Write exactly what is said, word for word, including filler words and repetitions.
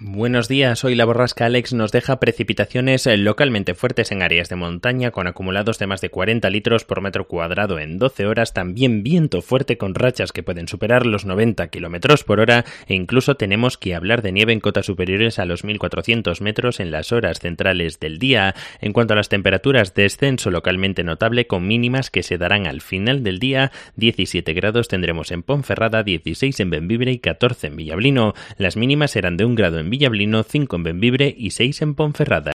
Buenos días, hoy la borrasca Alex nos deja precipitaciones localmente fuertes en áreas de montaña con acumulados de más de cuarenta litros por metro cuadrado en doce horas, también viento fuerte con rachas que pueden superar los noventa kilómetros por hora e incluso tenemos que hablar de nieve en cotas superiores a los mil cuatrocientos metros en las horas centrales del día. En cuanto a las temperaturas, descenso localmente notable con mínimas que se darán al final del día. diecisiete grados tendremos en Ponferrada, dieciséis en Bembibre y catorce en Villablino. Las mínimas serán de un grado en Villablino, cinco en Bembibre y seis en Ponferrada.